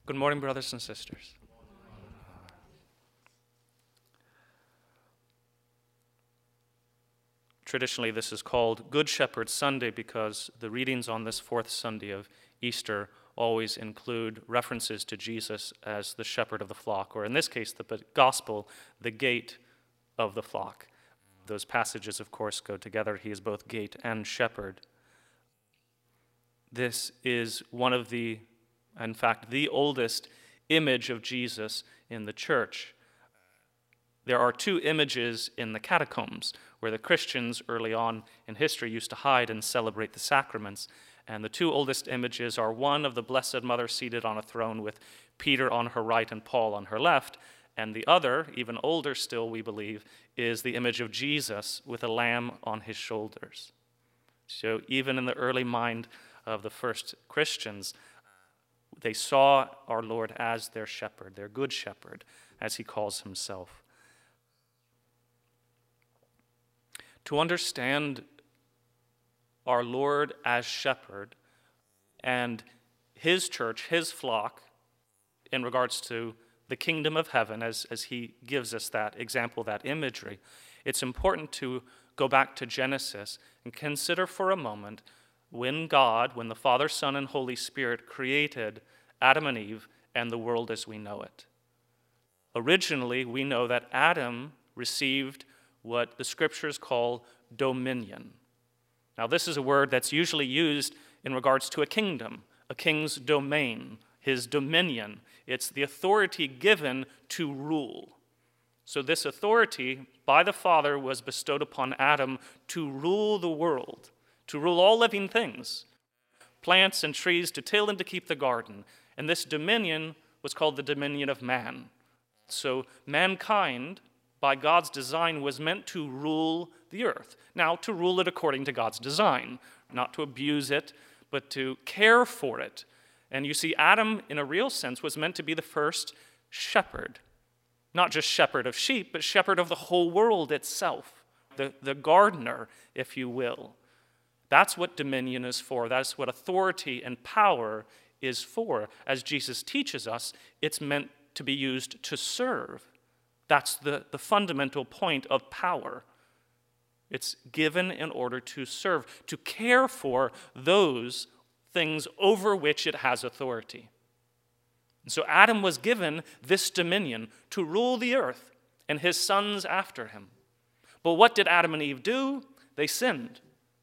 Good morning, brothers and sisters. Traditionally, this is called Good Shepherd Sunday because the readings on this fourth Sunday of Easter always include references to Jesus as the shepherd of the flock, or in this case, the gospel, the gate of the flock. Those passages, of course, go together. He is both gate and shepherd. This is one of the, in fact, the oldest image of Jesus in the church. There are two images in the catacombs where the Christians early on in history used to hide and celebrate the sacraments. And the two oldest images are one of the Blessed Mother seated on a throne with Peter on her right and Paul on her left. And the other, even older still, we believe, is the image of Jesus with a lamb on his shoulders. So even in the early mind of the first Christians, they saw our Lord as their shepherd, their good shepherd, as he calls himself. To understand our Lord as shepherd and his church, his flock, in regards to the kingdom of heaven, as he gives us that example, that imagery, it's important to go back to Genesis and consider for a moment when God, when the Father, Son, and Holy Spirit created Adam and Eve and the world as we know it. Originally, we know that Adam received what the scriptures call dominion. Now, this is a word that's usually used in regards to a kingdom, a king's domain, his dominion. It's the authority given to rule. So this authority by the Father was bestowed upon Adam to rule the world, to rule all living things, plants and trees, to till and to keep the garden. And this dominion was called the dominion of man. So mankind, by God's design, was meant to rule the earth. Now, to rule it according to God's design, not to abuse it, but to care for it. And you see, Adam, in a real sense, was meant to be the first shepherd. Not just shepherd of sheep, but shepherd of the whole world itself. The gardener, if you will. That's what dominion is for. That's what authority and power is for. As Jesus teaches us, it's meant to be used to serve. That's the fundamental point of power. It's given in order to serve, to care for those things over which it has authority. And so Adam was given this dominion to rule the earth and his sons after him. But what did Adam and Eve do? They sinned.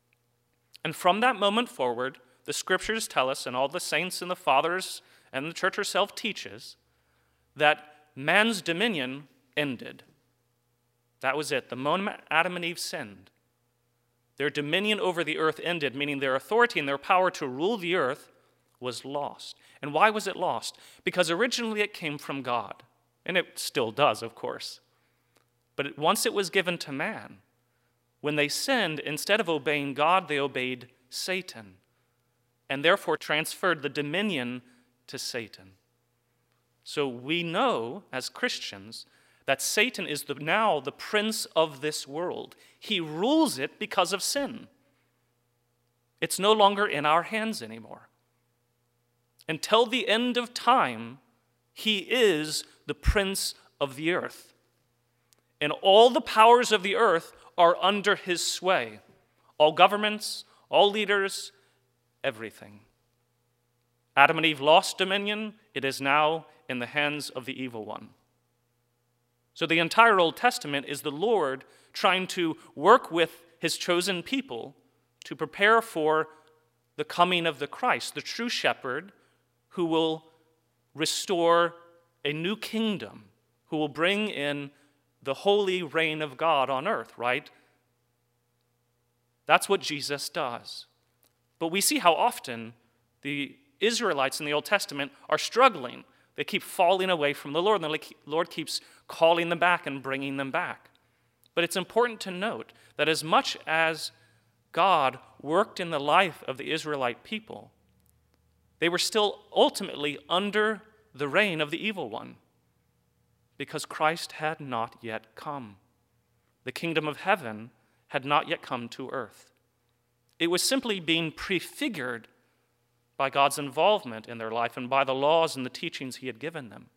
And from that moment forward, the scriptures tell us, and all the saints and the fathers and the church herself teaches, that man's dominion ended. That was it. The moment Adam and Eve sinned, their dominion over the earth ended, meaning their authority and their power to rule the earth was lost. And why was it lost? Because originally it came from God. And it still does, of course. But once it was given to man, when they sinned, instead of obeying God, they obeyed Satan, and therefore transferred the dominion to Satan. So we know, as Christians, that Satan is now the prince of this world. He rules it because of sin. It's no longer in our hands anymore. Until the end of time, he is the prince of the earth. And all the powers of the earth are under his sway. All governments, all leaders, everything. Adam and Eve lost dominion. It is now in the hands of the evil one. So the entire Old Testament is the Lord trying to work with his chosen people to prepare for the coming of the Christ, the true shepherd, who will restore a new kingdom, who will bring in the holy reign of God on earth, right? That's what Jesus does. But we see how often the Israelites in the Old Testament are struggling. They keep falling away from the Lord, and the Lord keeps calling them back and bringing them back. But it's important to note that as much as God worked in the life of the Israelite people, they were still ultimately under the reign of the evil one, because Christ had not yet come. The kingdom of heaven had not yet come to earth. It was simply being prefigured by God's involvement in their life and by the laws and the teachings he had given them.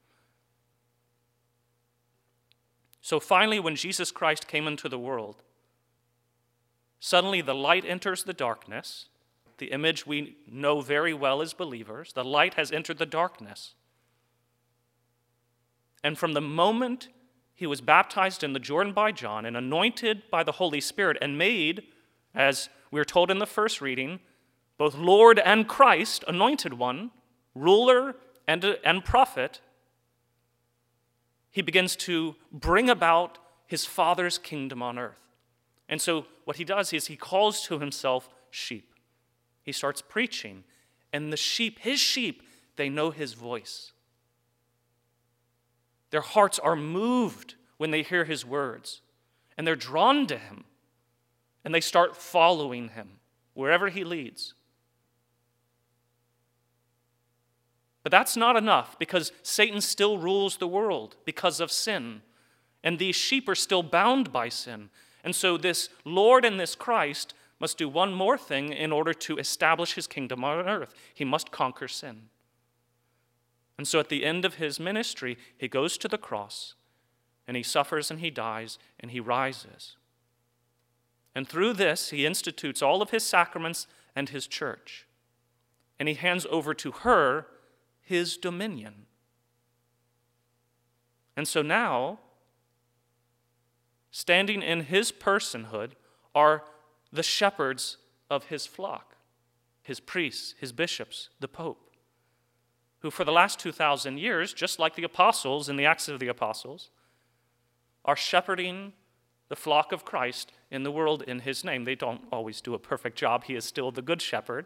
So finally, when Jesus Christ came into the world, suddenly the light enters the darkness, the image we know very well as believers. The light has entered the darkness. And from the moment he was baptized in the Jordan by John and anointed by the Holy Spirit and made, as we are told in the first reading, both Lord and Christ, anointed one, ruler and prophet, he begins to bring about his Father's kingdom on earth. And so what he does is he calls to himself sheep. He starts preaching, and the sheep, his sheep, they know his voice. Their hearts are moved when they hear his words, and they're drawn to him, and they start following him wherever he leads. But that's not enough, because Satan still rules the world because of sin, and these sheep are still bound by sin. And so this Lord and this Christ must do one more thing in order to establish his kingdom on earth. He must conquer sin. And so at the end of his ministry, he goes to the cross, and he suffers and he dies and he rises. And through this, he institutes all of his sacraments and his church. And he hands over to her his dominion. And so now, standing in his personhood are the shepherds of his flock, his priests, his bishops, the Pope, who for the last 2,000 years, just like the apostles in the Acts of the Apostles, are shepherding the flock of Christ in the world in his name. They don't always do a perfect job. He is still the good shepherd.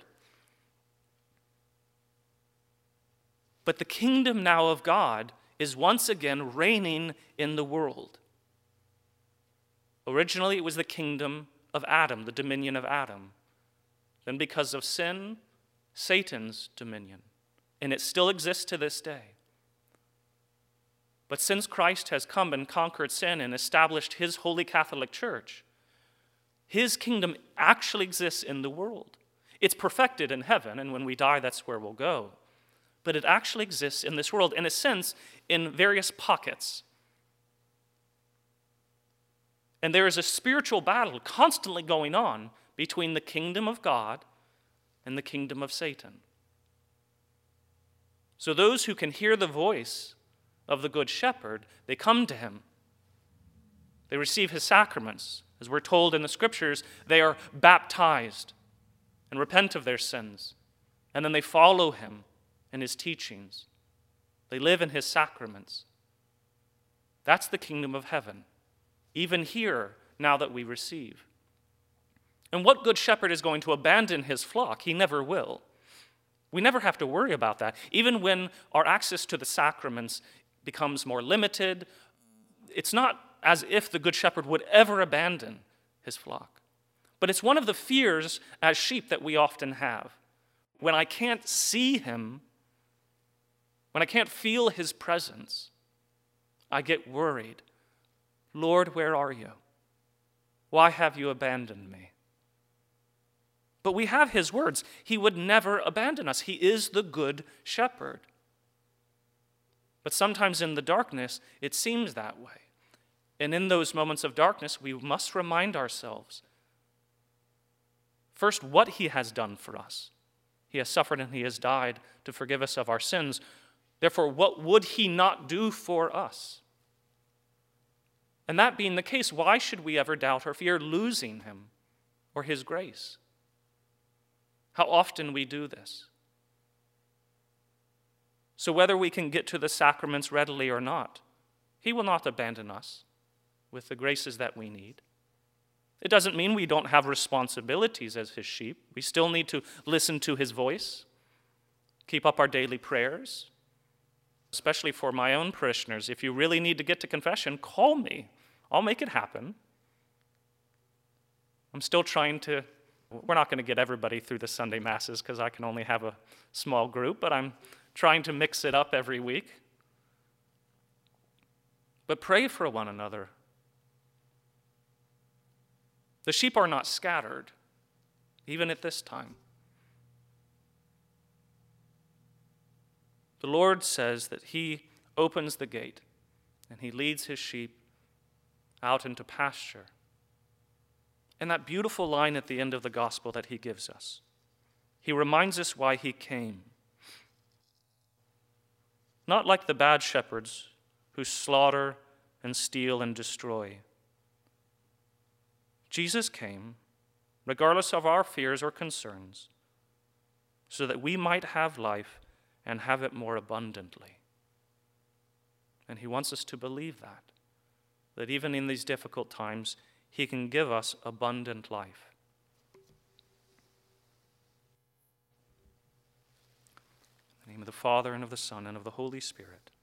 But the kingdom now of God is once again reigning in the world. Originally, it was the kingdom of Adam, the dominion of Adam. Then because of sin, Satan's dominion. And it still exists to this day. But since Christ has come and conquered sin and established his holy Catholic Church, his kingdom actually exists in the world. It's perfected in heaven, and when we die, that's where we'll go. But it actually exists in this world, in a sense, in various pockets. And there is a spiritual battle constantly going on between the kingdom of God and the kingdom of Satan. So those who can hear the voice of the Good Shepherd, they come to him. They receive his sacraments. As we're told in the Scriptures, they are baptized and repent of their sins. And then they follow him in his teachings. They live in his sacraments. That's the kingdom of heaven, even here, now that we receive. And what good shepherd is going to abandon his flock? He never will. We never have to worry about that. Even when our access to the sacraments becomes more limited, it's not as if the good shepherd would ever abandon his flock. But it's one of the fears as sheep that we often have. When I can't see him, when I can't feel his presence, I get worried. Lord, where are you? Why have you abandoned me? But we have his words. He would never abandon us. He is the good shepherd. But sometimes in the darkness, it seems that way. And in those moments of darkness, we must remind ourselves, first, what he has done for us. He has suffered and he has died to forgive us of our sins. Therefore, what would he not do for us? And that being the case, why should we ever doubt or fear losing him or his grace? How often we do this. So whether we can get to the sacraments readily or not, he will not abandon us with the graces that we need. It doesn't mean we don't have responsibilities as his sheep. We still need to listen to his voice, keep up our daily prayers, especially for my own parishioners. If you really need to get to confession, call me. I'll make it happen. I'm still trying to, we're not going to get everybody through the Sunday Masses because I can only have a small group, but I'm trying to mix it up every week. But pray for one another. The sheep are not scattered, even at this time. The Lord says that he opens the gate and he leads his sheep out into pasture. And that beautiful line at the end of the gospel that he gives us, he reminds us why he came. Not like the bad shepherds who slaughter and steal and destroy. Jesus came, regardless of our fears or concerns, so that we might have life and have it more abundantly. And he wants us to believe that even in these difficult times, he can give us abundant life. In the name of the Father, and of the Son, and of the Holy Spirit.